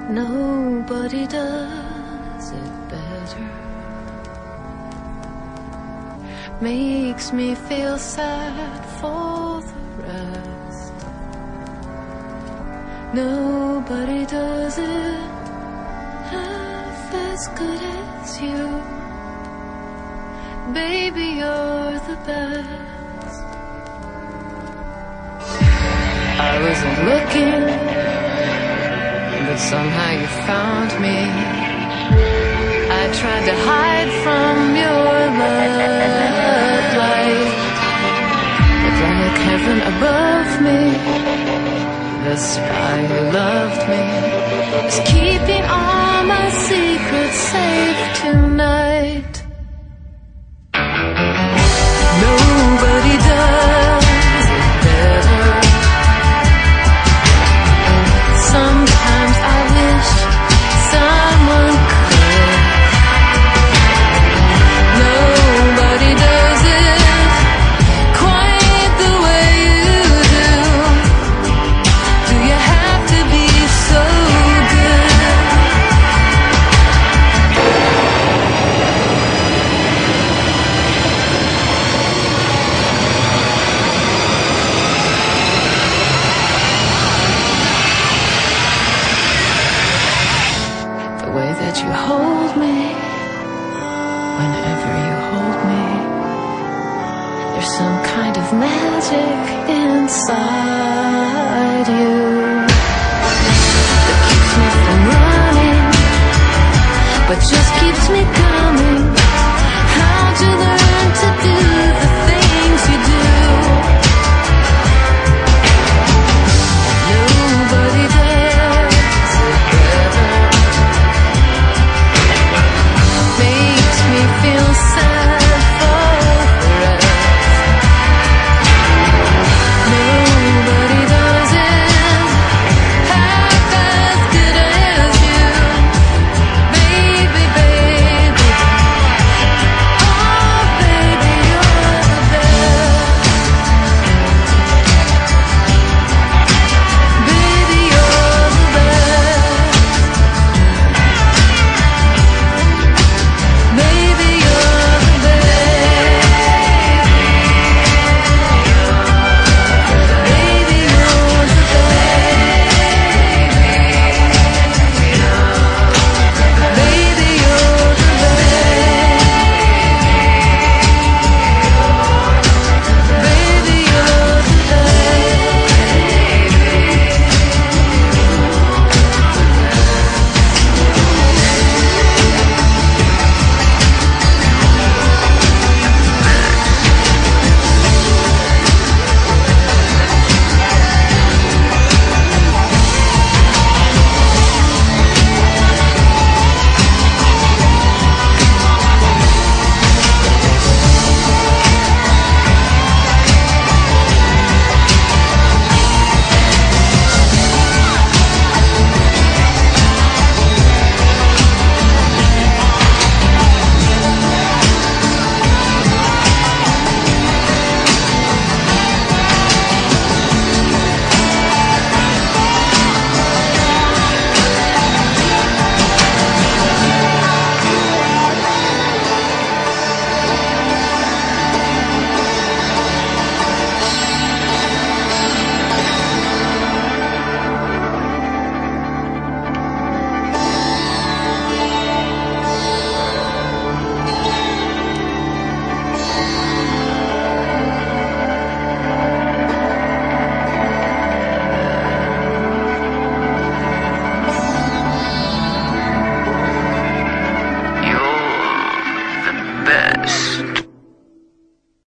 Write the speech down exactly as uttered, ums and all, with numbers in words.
Nobody does it better. Makes me feel sad for the rest. Nobody does it half as good as you. Baby, you're the best. I wasn't looking, but somehow you found me. I tried to hide from your love light, but like heaven above me, the sky who loved me is keeping all my secrets safe tonight. Nobody does it better. Sometimes I wish someone could. Nobody does it quite the way you do. Do you have to be so good? The way that you hold me, whenever you hold me, there's some kind of magic inside you that keeps me from running, but just keeps me going.